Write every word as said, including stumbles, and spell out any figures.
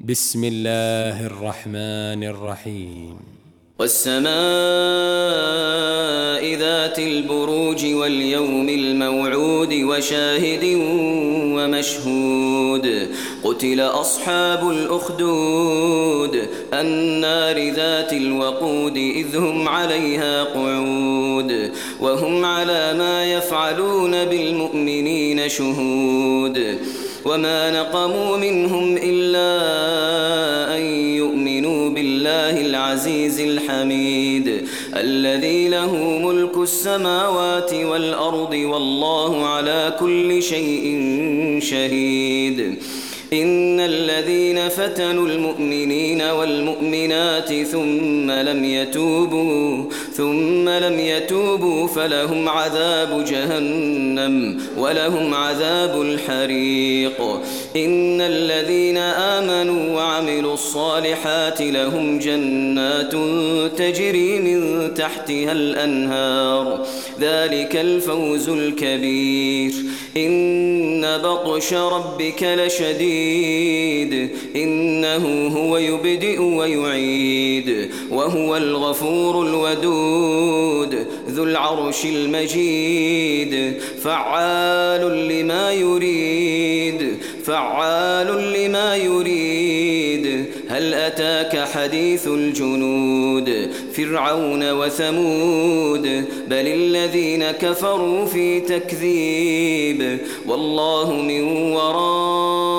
بسم الله الرحمن الرحيم. والسماء ذات البروج واليوم الموعود وشاهد ومشهود قتل أصحاب الأخدود النار ذات الوقود إذ هم عليها قعود وهم على ما يفعلون بالمؤمنين شهود وما نقموا منهم إلا أن يؤمنوا بالله العزيز الحميد الذي له ملك السماوات والأرض والله على كل شيء شهيد. إن الذين فتنوا المؤمنين والمؤمنات ثم لم يتوبوا ثم لم يتوبوا فلهم عذاب جهنم ولهم عذاب الحريق. إن الذين آمنوا وعملوا الصالحات لهم جنات تجري من تحتها الأنهار ذلك الفوز الكبير. إن بطش ربك لشديد إنه هو يبدئ ويعيد وهو الغفور الودود ذو العرش المجيد فعال لما يريد فعال لما يريد. هل أتاك حديث الجنود فرعون وثمود بل الذين كفروا في تكذيب والله من وراء